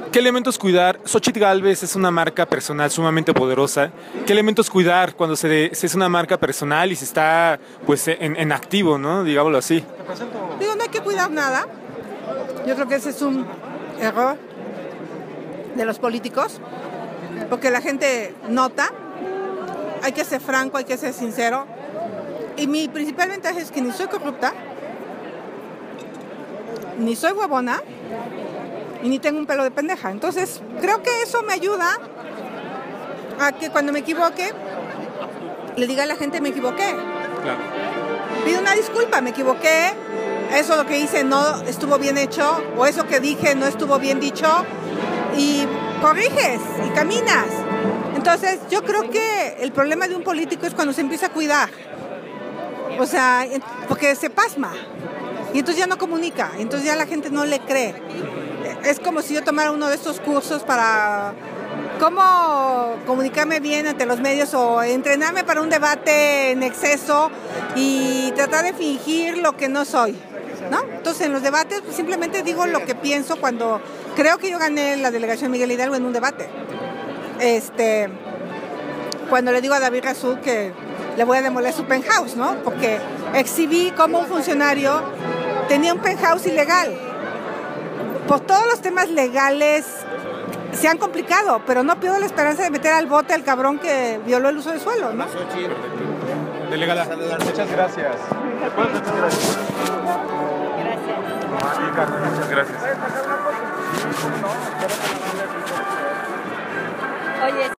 ¿Qué elementos cuidar? Xochitl Gálvez es una marca personal sumamente poderosa. ¿Qué elementos cuidar cuando se es una marca personal y se está pues en activo, ¿no? Digámoslo así. Digo, no hay que cuidar nada. Yo creo que ese es un error de los políticos, porque la gente nota. Hay que ser franco, hay que ser sincero. Y mi principal ventaja es que ni soy corrupta, ni soy huevona, y ni tengo un pelo de pendeja. Entonces, creo que eso me ayuda a que cuando me equivoque, le diga a la gente, me equivoqué. Claro. Pido una disculpa, me equivoqué, eso lo que hice no estuvo bien hecho, o eso que dije no estuvo bien dicho, y corriges y caminas. Entonces, yo creo que el problema de un político es cuando se empieza a cuidar. O sea, porque se pasma. Y entonces ya no comunica, y entonces ya la gente no le cree. Es como si yo tomara uno de estos cursos para cómo comunicarme bien ante los medios o entrenarme para un debate en exceso y tratar de fingir lo que no soy, ¿no? Entonces en los debates pues, simplemente digo lo que pienso cuando creo que yo gané la delegación Miguel Hidalgo en un debate. Cuando le digo a David Razú que le voy a demoler su penthouse, ¿no? Porque exhibí cómo un funcionario tenía un penthouse ilegal. Pues todos los temas legales se han complicado, pero no pierdo la esperanza de meter al bote al cabrón que violó el uso del suelo, ¿no? Delegada. Muchas gracias. ¿Me puedes decir gracias? Gracias. Muchas gracias. Oye.